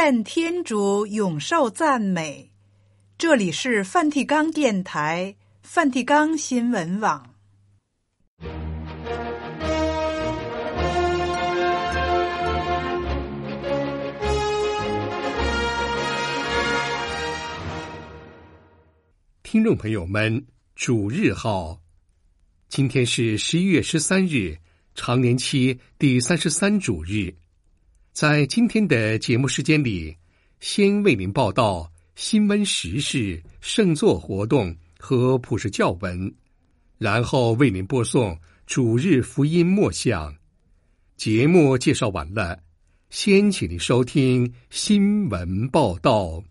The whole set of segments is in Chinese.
愿天主永受赞美。这里是梵蒂冈电台、梵蒂冈新闻网。 听众朋友们，主日好！今天是11月13日，常年期第33主日。在今天的节目时间里，先为您报道新闻时事、圣座活动和普世教文，然后为您播送主日福音默想。节目介绍完了，先请您收听新闻报道。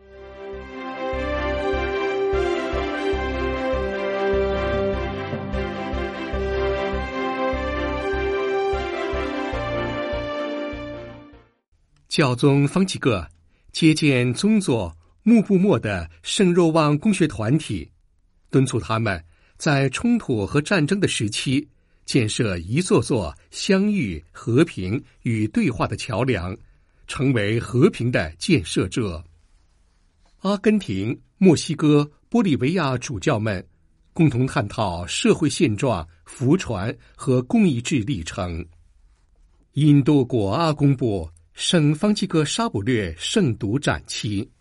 教宗方济各接见宗座穆布莫的圣若望公学团体，敦促他们在冲突和战争的时期建设一座座相遇、和平与对话的桥梁，成为和平的建设者。阿根廷、墨西哥、玻利维亚主教们共同探讨社会现状、福传和公益制历程。印度果阿公布圣方济各沙卜略圣读展期。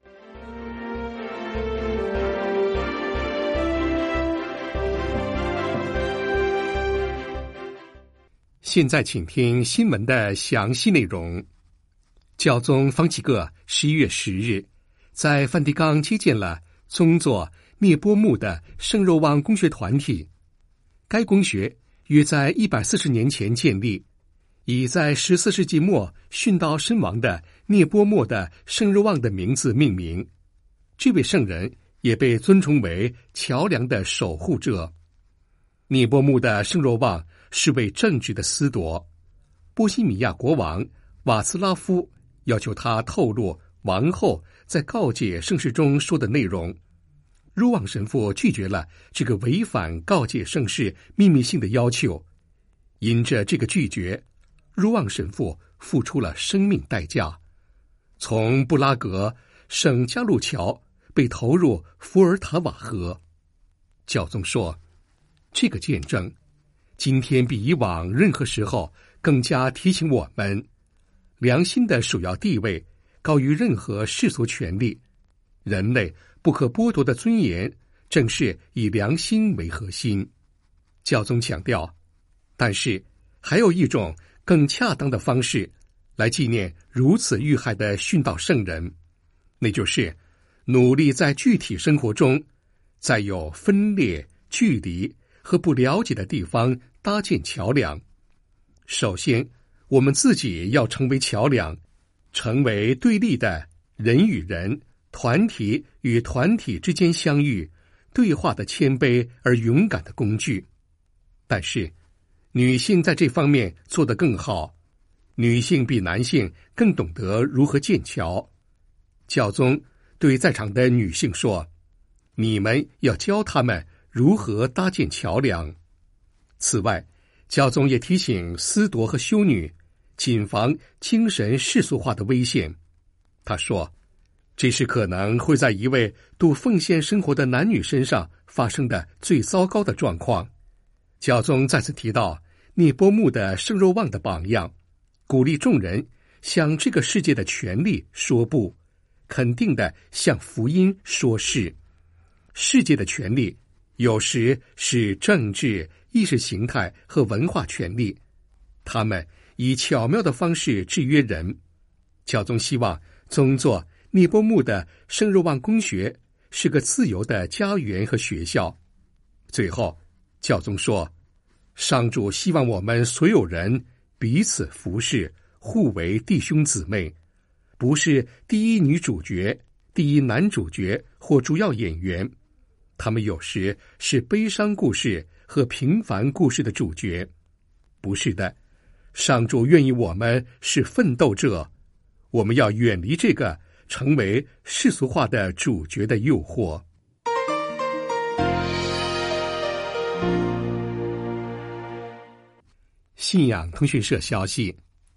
现在请听新闻的详细内容。教宗方济各11月10日在梵蒂冈接见了宗座涅波穆的圣若望公学团体。该公学约在140年前建立，以在14世纪末殉道身亡的涅波莫的圣若望的名字命名。这位圣人也被尊崇为桥梁的守护者。涅波穆的圣若望是位正直的司铎。波西米亚国王瓦茨拉夫要求他透露王后在告诫圣事中说的内容。若望神父拒绝了这个违反告诫圣事秘密性的要求。因着这个拒绝，若望神父付出了生命代价，从布拉格圣加路桥被投入伏尔塔瓦河。教宗说，这个见证今天比以往任何时候更加提醒我们，良心的首要地位高于任何世俗权利，人类不可剥夺的尊严正是以良心为核心。教宗强调，但是还有一种更恰当的方式来纪念如此遇害的殉道圣人，那就是努力在具体生活中，在有分裂、距离和不了解的地方搭建桥梁。首先，我们自己要成为桥梁，成为对立的人与人、团体与团体之间相遇、对话的谦卑而勇敢的工具。但是女性在这方面做得更好，女性比男性更懂得如何建桥。教宗对在场的女性说，你们要教她们如何搭建桥梁。此外，教宗也提醒司铎和修女谨防精神世俗化的危险。他说，这是可能会在一位度奉献生活的男女身上发生的最糟糕的状况。教宗再次提到涅波穆的圣若望的榜样，鼓励众人向这个世界的权力说不，肯定地向福音说是。世界的权力有时是政治、意识形态和文化权力，他们以巧妙的方式制约人。教宗希望宗座涅波穆的圣若望公学是个自由的家园和学校。最后，教宗说，上主希望我们所有人彼此服侍，互为弟兄姊妹，不是第一女主角、第一男主角或主要演员，他们有时是悲伤故事和平凡故事的主角。不是的，上主愿意我们是奋斗者，我们要远离这个成为世俗化的主角的诱惑。信仰通讯社消息，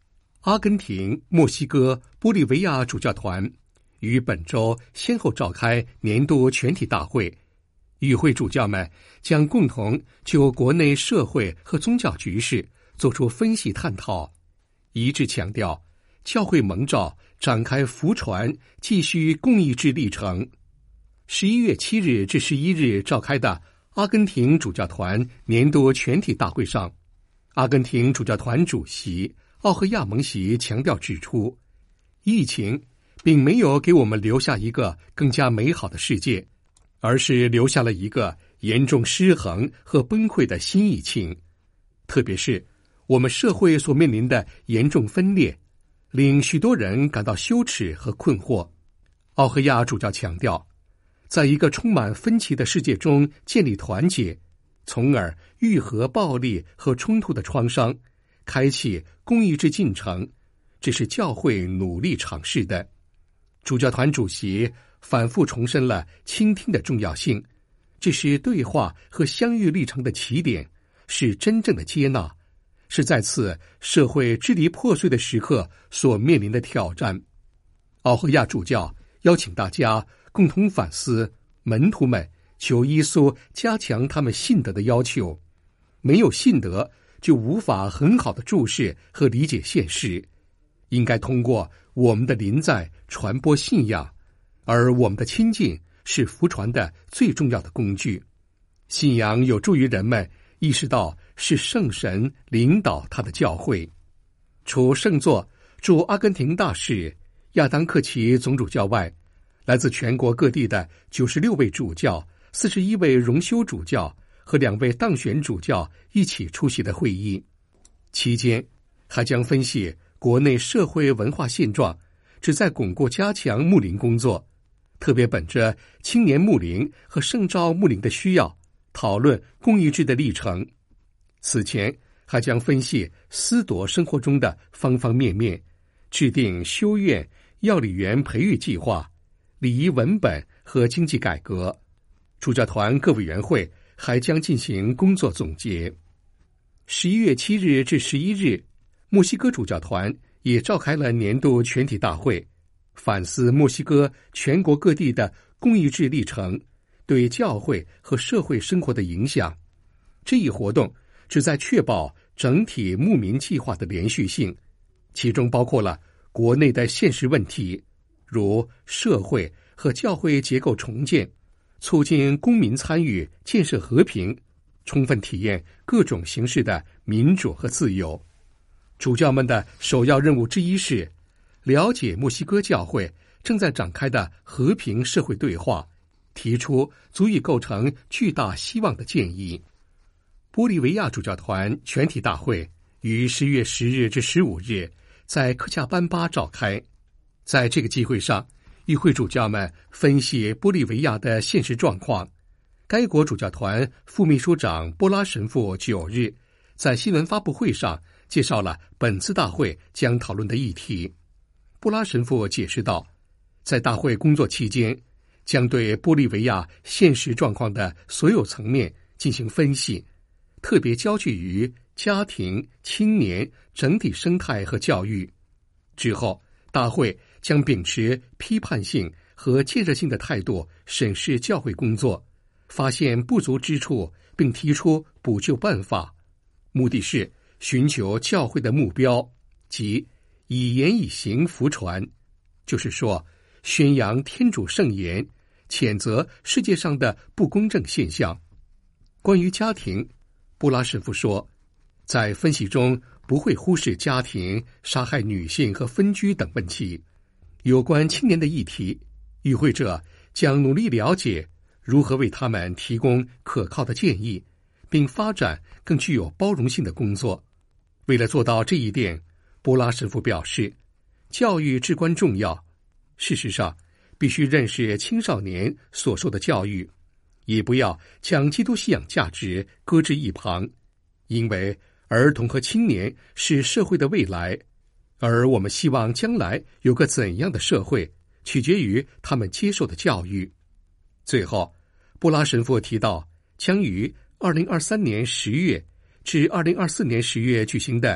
阿根廷、墨西哥、玻利维亚主教团于本周先后召开年度全体大会，与会主教们将共同就国内社会和宗教局势作出分析探讨，一致强调教会蒙召展开福传继续公益制历程。11月7日至11日召开的阿根廷主教团年度全体大会上，阿根廷主教团主席奥赫亚蒙席强调指出，疫情并没有给我们留下一个更加美好的世界，而是留下了一个严重失衡和崩溃的新疫情。特别是我们社会所面临的严重分裂，令许多人感到羞耻和困惑。奥赫亚主教强调，在一个充满分歧的世界中建立团结，从而愈合暴力和冲突的创伤，开启公益制进程，这是教会努力尝试的。主教团主席反复重申了倾听的重要性，这是对话和相遇历程的起点，是真正的接纳，是在此社会支离破碎的时刻所面临的挑战。奥赫亚主教邀请大家共同反思门徒们求耶稣加强他们信德的要求。没有信德，就无法很好的注视和理解现实。应该通过我们的临在传播信仰，而我们的亲近是福传的最重要的工具。信仰有助于人们意识到是圣神领导他的教会。除圣座驻阿根廷大使亚当克奇总主教外，来自全国各地的96位主教、41位荣休主教和2位当选主教一起出席的会议。期间还将分析国内社会文化现状，旨在巩固加强牧灵工作，特别本着青年牧灵和圣召牧灵的需要，讨论公益制的历程。此前还将分析司铎生活中的方方面面，制定修院、药理员培育计划、礼仪文本和经济改革。主教团各委员会还将进行工作总结。11月7日至11日，墨西哥主教团也召开了年度全体大会，反思墨西哥全国各地的公益制历程对教会和社会生活的影响。这一活动旨在确保整体牧民计划的连续性，其中包括了国内的现实问题，如社会和教会结构重建，促进公民参与建设和平，充分体验各种形式的民主和自由。主教们的首要任务之一是了解墨西哥教会正在展开的和平社会对话，提出足以构成巨大希望的建议。玻利维亚主教团全体大会于10月10日至15日在科恰班巴召开。在这个机会上，与会主教们分析玻利维亚的现实状况。该国主教团副秘书长波拉神父9日在新闻发布会上介绍了本次大会将讨论的议题。波拉神父解释道，在大会工作期间，将对玻利维亚现实状况的所有层面进行分析，特别焦聚于家庭、青年、整体生态和教育。之后，大会将秉持批判性和建设性的态度审视教会工作，发现不足之处并提出补救办法，目的是寻求教会的目标，即以言以行福传，就是说宣扬天主圣言，谴责世界上的不公正现象。关于家庭，布拉神父说，在分析中不会忽视家庭、杀害女性和分居等问题。有关青年的议题，与会者将努力了解如何为他们提供可靠的建议，并发展更具有包容性的工作。为了做到这一点，波拉神父表示，教育至关重要。事实上，必须认识青少年所受的教育，也不要将基督信仰价值搁置一旁，因为儿童和青年是社会的未来，而我们希望将来有个怎样的社会，取决于他们接受的教育。最后，布拉神父提到，将于2023年10月至2024年10月举行的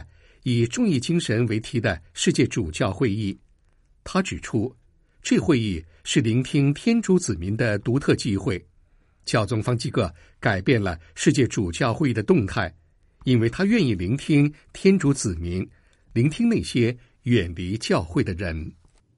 以忠义精神为题的世界主教会议。他指出，这会议是聆听天主子民的独特机会。教宗方济各改变了世界主教会议的动态，因为他愿意聆听天主子民，聆听那些远离教会的人。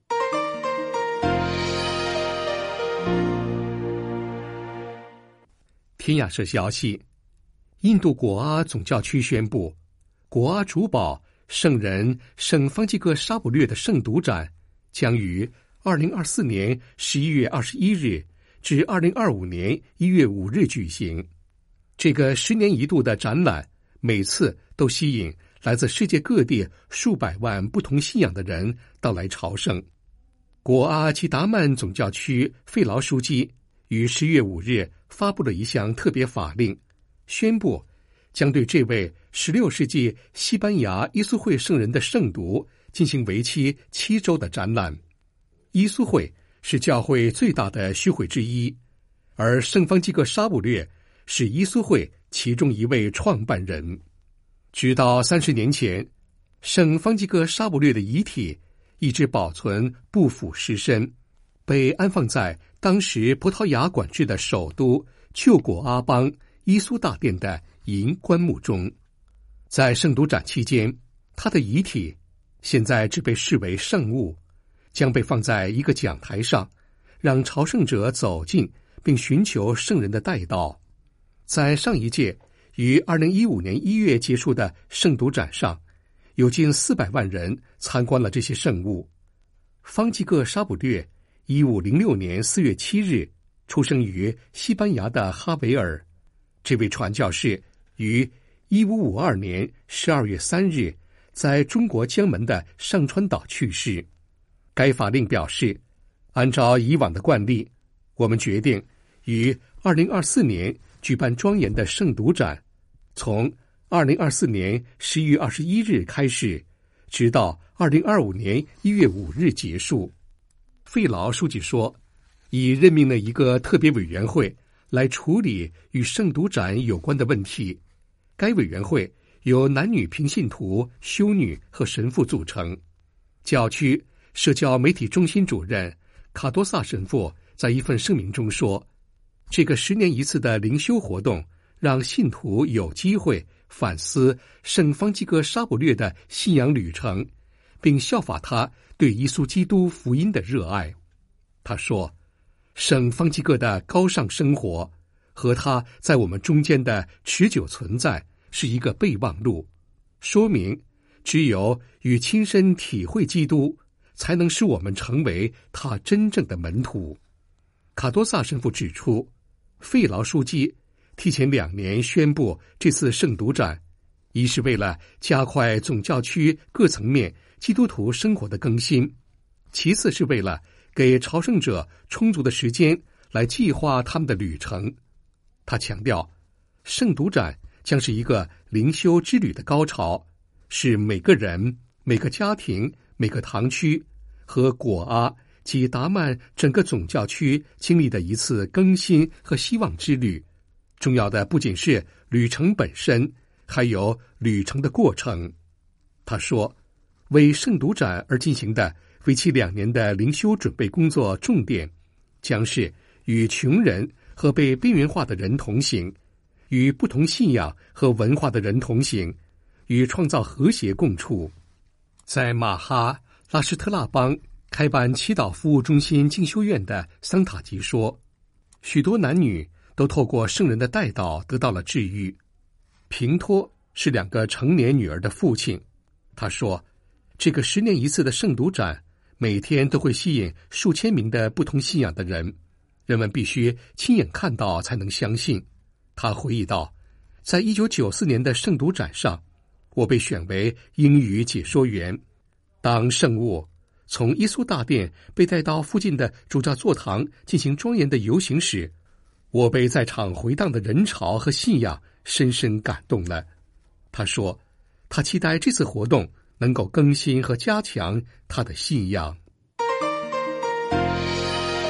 天亚社消息，印度果阿总教区宣布，果阿主保圣人圣方济各沙卜略的圣读展将于2024年11月21日至2025年1月5日举行。这个10年一度的展览，每次都吸引来自世界各地数百万不同信仰的人到来朝圣。果阿及达曼总教区费劳书记于10月5日发布了一项特别法令，宣布将对这位16世纪西班牙伊苏会圣人的圣读进行为期7周的展览。伊苏会是教会最大的修会之一，而圣方济各沙卜略是伊苏会其中一位创办人。直到30年前，圣方济各沙卜略的遗体一直保存不腐尸身，被安放在当时葡萄牙管制的首都旧果阿邦伊苏大殿的银棺木中。在圣读展期间，他的遗体现在只被视为圣物，将被放在一个讲台上，让朝圣者走近并寻求圣人的代祷。在上一届于2015年1月结束的圣读展上，有近400万人参观了这些圣物。方济各沙卜略1506年4月7日出生于西班牙的哈维尔，这位传教士于1552年12月3日在中国江门的上川岛去世。该法令表示，按照以往的惯例，我们决定于2024年举办庄严的圣读展，从2024年11月21日开始，直到2025年1月5日结束。费劳书记说，已任命了一个特别委员会来处理与圣读展有关的问题。该委员会由男女平信徒、修女和神父组成。教区社交媒体中心主任卡多萨神父在一份声明中说，这个10年一次的灵修活动让信徒有机会反思圣方济各沙卜略的信仰旅程，并效法他对耶稣基督福音的热爱。他说，圣方济各的高尚生活和他在我们中间的持久存在是一个备忘录，说明只有与亲身体会基督，才能使我们成为他真正的门徒。卡多萨神父指出，费劳书记提前2年宣布这次圣读展，一是为了加快总教区各层面基督徒生活的更新，其次是为了给朝圣者充足的时间来计划他们的旅程。他强调，圣读展将是一个灵修之旅的高潮，是每个人、每个家庭、每个堂区和果阿及达曼整个总教区经历的一次更新和希望之旅。重要的不仅是旅程本身，还有旅程的过程。他说，为圣读展而进行的为期2年的灵修准备工作重点将是与穷人和被边缘化的人同行，与不同信仰和文化的人同行，与创造和谐共处。在马哈拉施特拉邦开办祈祷服务中心进修院的桑塔吉说，许多男女都透过圣人的代祷得到了治愈。平托是2个成年女儿的父亲，他说，这个10年一次的圣读展每天都会吸引数千名的不同信仰的人，人们必须亲眼看到才能相信。他回忆道，在1994年的圣读展上，我被选为英语解说员。当圣物从耶稣大殿被带到附近的主教座堂进行庄严的游行时，我被在场回荡的人潮和信仰深深感动了。他说，他期待这次活动能够更新和加强他的信仰。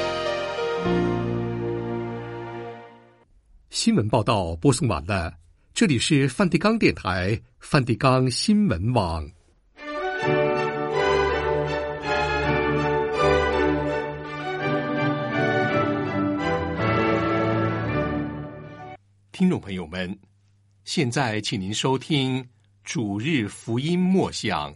新闻报道播送完了， 这里是梵蒂冈电台梵蒂冈新闻网。听众朋友们，现在请您收听主日福音默想。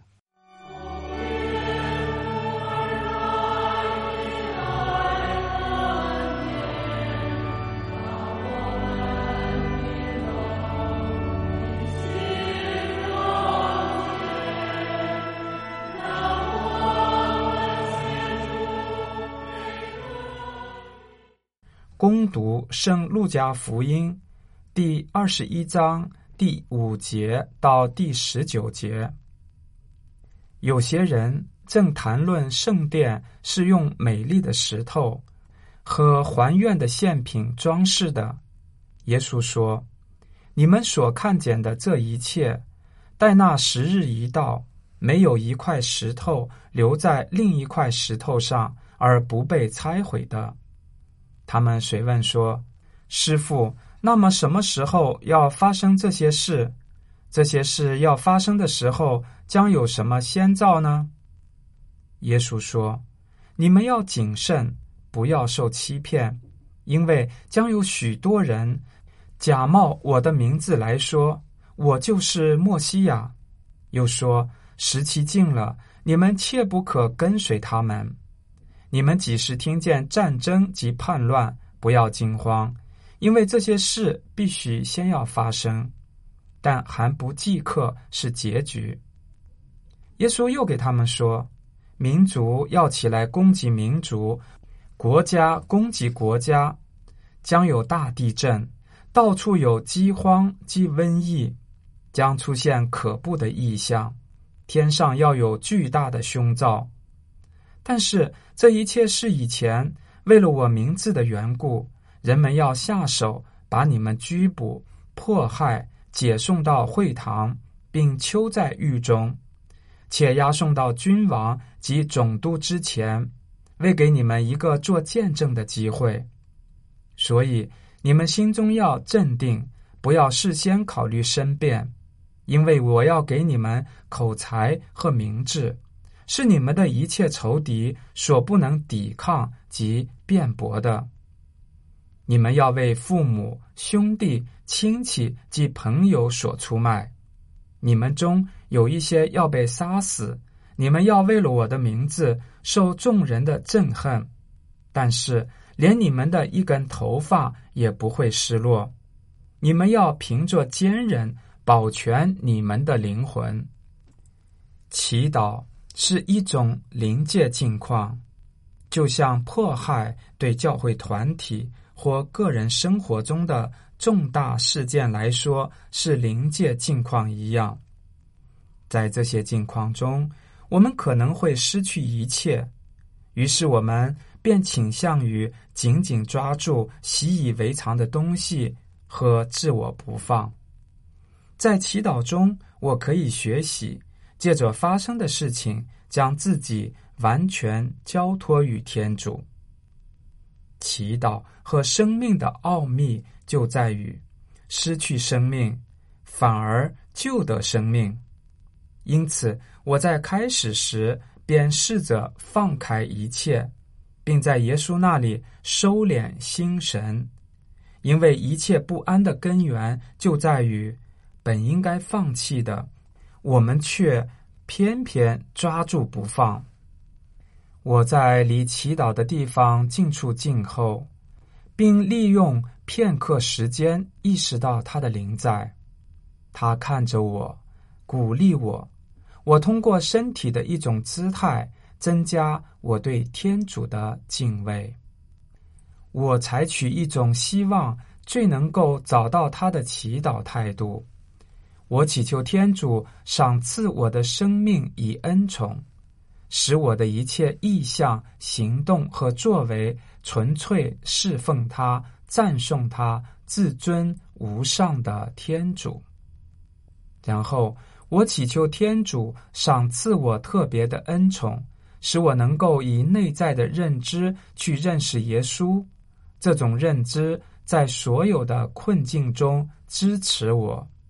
恭读圣路加福音第21章第5节到第19节。有些人正谈论圣殿是用美丽的石头和还愿的献品装饰的。耶稣说：你们所看见的这一切，待那时日一到，没有一块石头留在另一块石头上而不被拆毁的。他们遂问说：师父，那么什么时候要发生这些事？这些事要发生的时候，将有什么先兆呢？耶稣说：你们要谨慎，不要受欺骗，因为将有许多人假冒我的名字来说，我就是默西亚。又说，时期近了，你们切不可跟随他们。你们几时听见战争及叛乱，不要惊慌，因为这些事必须先要发生，但还不即刻是结局。耶稣又给他们说：民族要起来攻击民族，国家攻击国家，将有大地震，到处有饥荒及瘟疫，将出现可怖的异象，天上要有巨大的凶兆。但是这一切事以前，为了我名字的缘故，人们要下手把你们拘捕、迫害、解送到会堂，并囚在狱中，且押送到君王及总督之前，为给你们一个做见证的机会。所以你们心中要镇定，不要事先考虑申辩，因为我要给你们口才和明智，是你们的一切仇敌所不能抵抗及辩驳的。你们要为父母、兄弟、亲戚及朋友所出卖，你们中有一些要被杀死，你们要为了我的名字受众人的憎恨，但是连你们的一根头发也不会失落。你们要凭着坚忍保全你们的灵魂。祈祷是一种临界境况，就像迫害对教会团体或个人生活中的重大事件来说是临界境况一样。在这些境况中，我们可能会失去一切，于是我们便倾向于紧紧抓住习以为常的东西和自我不放。在祈祷中，我可以学习借着发生的事情将自己完全交托于天主。祈祷和生命的奥秘就在于失去生命，反而救得生命。因此，我在开始时便试着放开一切，并在耶稣那里收敛心神，因为一切不安的根源就在于本应该放弃的，我们却偏偏抓住不放。我在离祈祷的地方静处静候，并利用片刻时间意识到他的临在。他看着我，鼓励我，我通过身体的一种姿态增加我对天主的敬畏。我采取一种希望最能够找到他的祈祷态度。我祈求天主赏赐我的生命以恩宠，使我的一切意向、行动和作为纯粹侍奉他、赞颂他至尊无上的天主。然后我祈求天主赏赐我特别的恩宠，使我能够以内在的认知去认识耶稣。这种认知在所有的困境中支持我，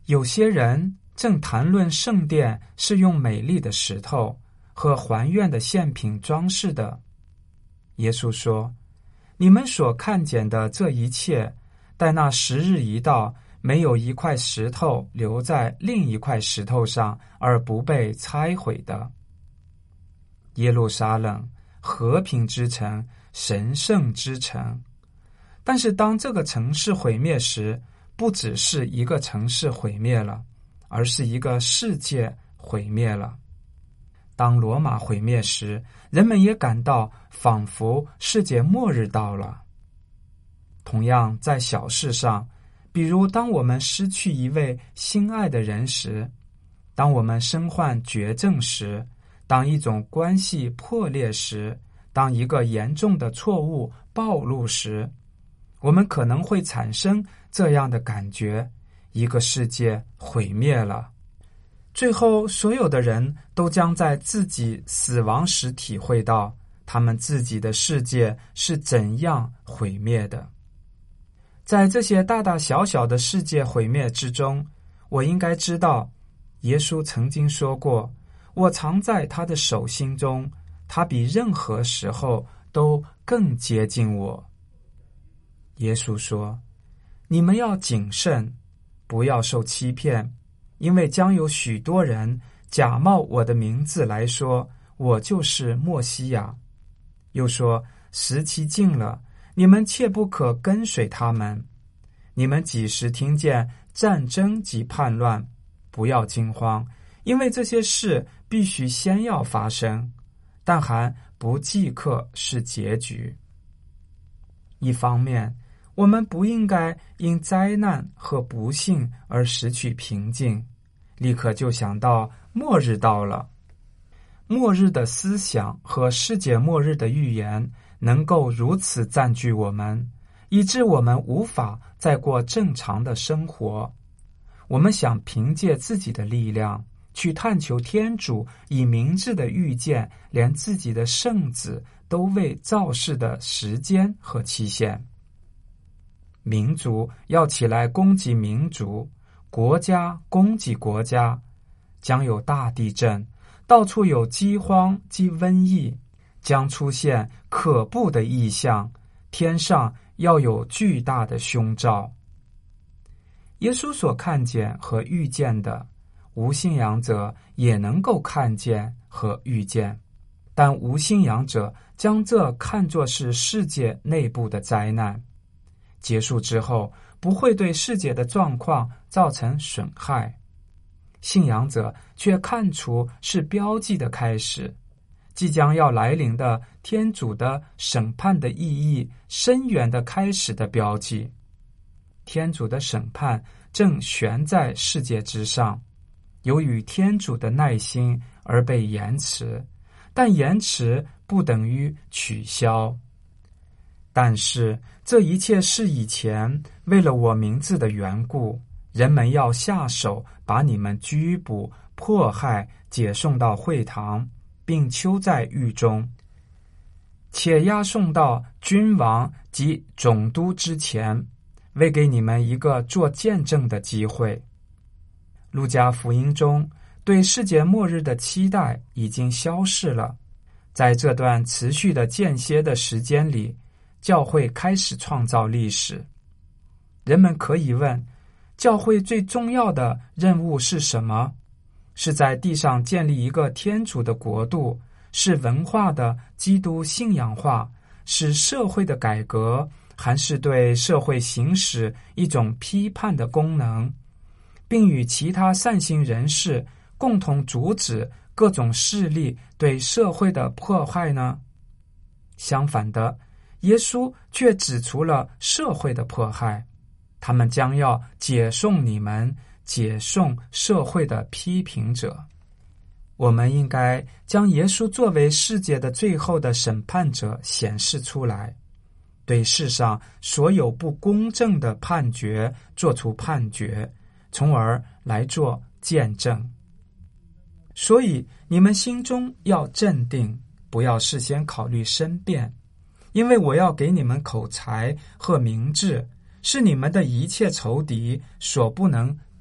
有些人正谈论圣殿是用美丽的石头和还愿的献品装饰的。耶稣说，你们所看见的这一切，待那时日一到，没有一块石头留在另一块石头上而不被拆毁的。耶路撒冷，和平之城，神圣之城。但是当这个城市毁灭时，不只是一个城市毁灭了，而是一个世界毁灭了。当罗马毁灭时，人们也感到仿佛世界末日到了。同样在小事上，比如当我们失去一位心爱的人时，当我们身患绝症时，当一种关系破裂时，当一个严重的错误暴露时，我们可能会产生这样的感觉：一个世界毁灭了。最后，所有的人都将在自己死亡时体会到他们自己的世界是怎样毁灭的。在这些大大小小的世界毁灭之中，我应该知道，耶稣曾经说过，我藏在他的手心中，他比任何时候都更接近我。耶稣说，你们要谨慎，不要受欺骗，因为将有许多人假冒我的名字来说，我就是默西亚。又说，时期近了，你们切不可跟随他们。你们几时听见战争及叛乱，不要惊慌，因为这些事必须先要发生，但还不即刻是结局。一方面，我们不应该因灾难和不幸而失去平静，立刻就想到末日到了。末日的思想和世界末日的预言能够如此占据我们，以致我们无法再过正常的生活。我们想凭借自己的力量去探求天主以明智的预见连自己的圣子都未造世的时间和期限。民族要起来攻击民族，国家攻击国家，将有大地震，到处有饥荒及瘟疫，将出现可怖的异象，天上要有巨大的凶兆。耶稣所看见和预见的，无信仰者也能够看见和预见，但无信仰者将这看作是世界内部的灾难，结束之后不会对世界的状况造成损害。信仰者却看出是标记的开始，即将要来临的天主的审判的意义深远的开始的标记。天主的审判正悬在世界之上，由于天主的耐心而被延迟，但延迟不等于取消。但是这一切是以前为了我名字的缘故，人们要下手把你们拘捕、迫害、解送到会堂，并囚在狱中，且押送到君王及总督之前，为给你们一个做见证的机会。路加福音中对世界末日的期待已经消逝了。在这段持续的间歇的时间里，教会开始创造历史。人们可以问，教会最重要的任务是什么？是在地上建立一个天主的国度，是文化的基督信仰化，是社会的改革，还是对社会行使一种批判的功能，并与其他善心人士共同阻止各种势力对社会的迫害呢？相反的，耶稣却指出了社会的迫害，他们将要解送你们，解送社会的批评者。我们应该将耶稣作为世界的最后的审判者显示出来，对世上所有不公正的判决做出判决，从而来做见证。所以你们心中要镇定，不要事先考虑申辩，因为我要给你们口才和明智，是你们的一切仇敌所不能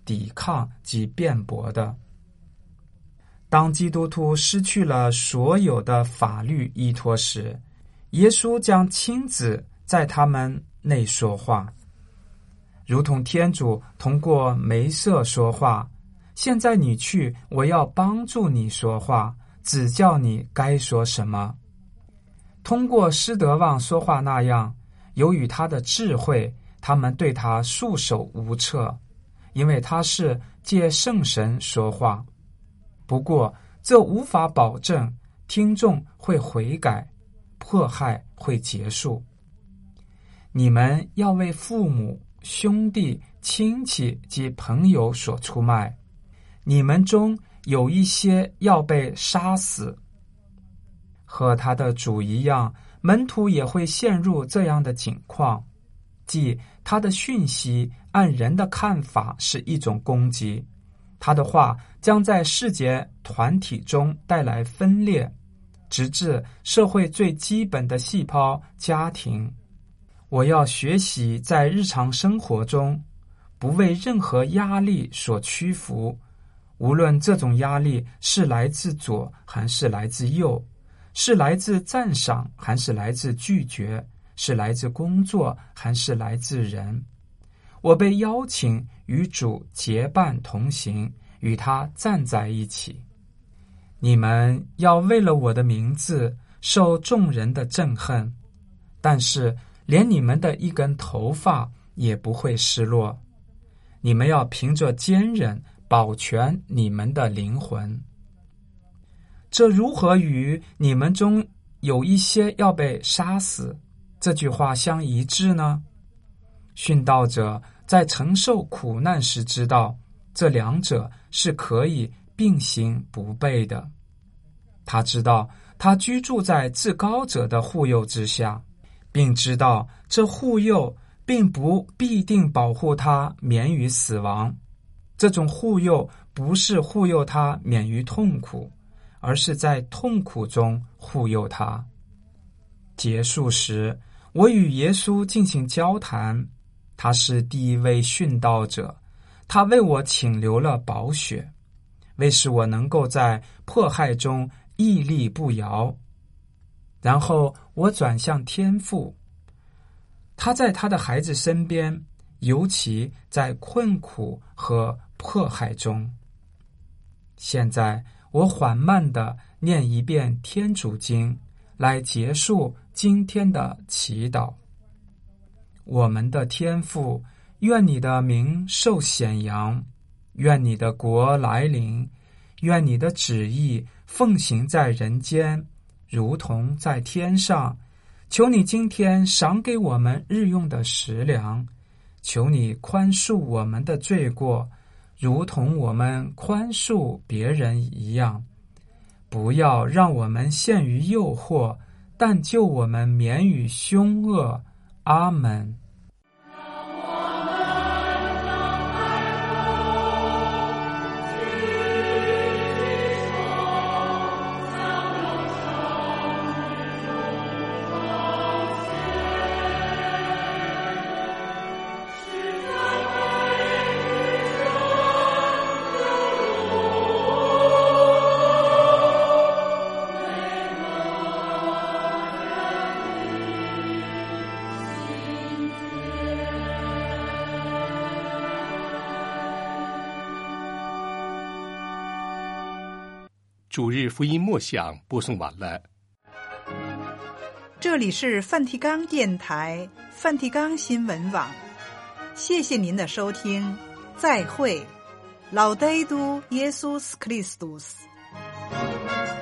抵抗及辩驳的。当基督徒失去了所有的法律依托时，耶稣将亲自在他们内说话，如同天主通过梅瑟说话。现在你去，我要帮助你说话，指教你该说什么。通过施德旺说话那样，由于他的智慧，他们对他束手无策，因为他是借圣神说话。不过这无法保证听众会悔改，迫害会结束。你们要为父母、兄弟、亲戚及朋友所出卖，你们中有一些要被杀死。和他的主一样，门徒也会陷入这样的境况，即他的讯息按人的看法是一种攻击，他的话将在世界团体中带来分裂，直至社会最基本的细胞家庭。我要学习在日常生活中不为任何压力所屈服，无论这种压力是来自左还是来自右，是来自赞赏还是来自拒绝，是来自工作还是来自人。我被邀请与主结伴同行，与他站在一起。你们要为了我的名字受众人的憎恨，但是连你们的一根头发也不会失落。你们要凭着坚忍保全你们的灵魂。这如何与你们中有一些要被杀死这句话相一致呢？殉道者在承受苦难时知道，这两者是可以并行不悖的。他知道他居住在至高者的护佑之下，并知道这护佑并不必定保护他免于死亡。这种护佑不是护佑他免于痛苦，而是在痛苦中护佑他。结束时，我与耶稣进行交谈，他是第一位殉道者，他为我请流了宝血，为使我能够在迫害中屹立不摇。然后我转向天父，他在他的孩子身边，尤其在困苦和迫害中。现在我缓慢地念一遍天主经，来结束今天的祈祷。我们的天父，愿你的名受显扬，愿你的国来临，愿你的旨意奉行在人间，如同在天上。求你今天赏给我们日用的食粮，求你宽恕我们的罪过，如同我们宽恕别人一样。不要让我们陷于诱惑，但救我们免于凶恶。阿们。 主日福音默想播送完了。 这里是梵蒂冈电台梵蒂冈新闻网，谢谢您的收听，再会。Laudetur Jesus Christus。